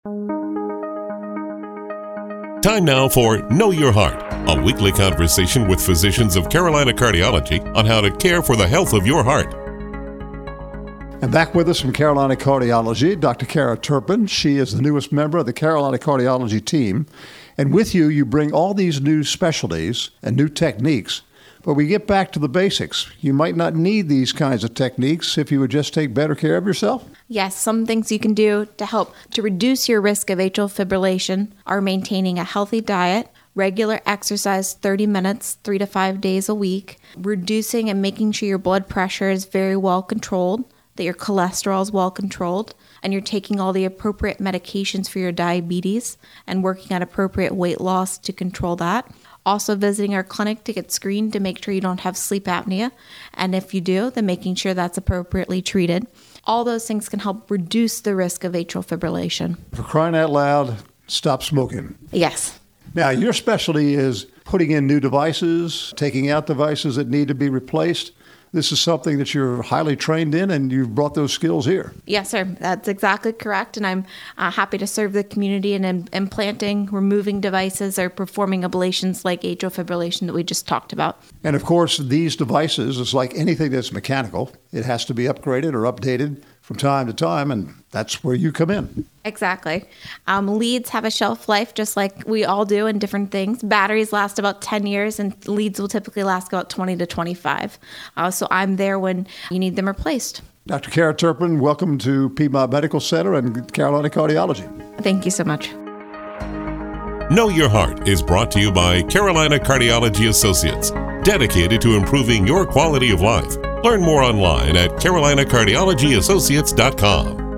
Time now for Know Your Heart, a weekly conversation with physicians of Carolina Cardiology on how to care for the health of your heart. And back with us from Carolina Cardiology, Dr. Kara Turpin. She is the newest member of the Carolina Cardiology team. And with you, you bring all these new specialties and new techniques. But we get back to the basics. You might not need these kinds of techniques if you would just take better care of yourself. Yes, some things you can do to help to reduce your risk of atrial fibrillation are maintaining a healthy diet, regular exercise 30 minutes, 3 to 5 days a week, reducing and making sure your blood pressure is very well controlled, that your cholesterol is well controlled, and you're taking all the appropriate medications for your diabetes and working on appropriate weight loss to control that. Also visiting our clinic to get screened to make sure you don't have sleep apnea. And if you do, then making sure that's appropriately treated. All those things can help reduce the risk of atrial fibrillation. For crying out loud, stop smoking. Yes. Now, your specialty is putting in new devices, taking out devices that need to be replaced. This is something that you're highly trained in, and you've brought those skills here. Yes, sir. That's exactly correct. And I'm happy to serve the community in implanting, removing devices, or performing ablations like atrial fibrillation that we just talked about. And of course, these devices, it's like anything that's mechanical. It has to be upgraded or updated from time to time, and that's where you come in. Exactly. Leads have a shelf life just like we all do in different things. Batteries last about 10 years and leads will typically last about 20 to 25. So I'm there when you need them replaced. Dr. Kara Turpin, welcome to Piedmont Medical Center and Carolina Cardiology. Thank you so much. Know Your Heart is brought to you by Carolina Cardiology Associates, dedicated to improving your quality of life. Learn more online at carolinacardiologyassociates.com.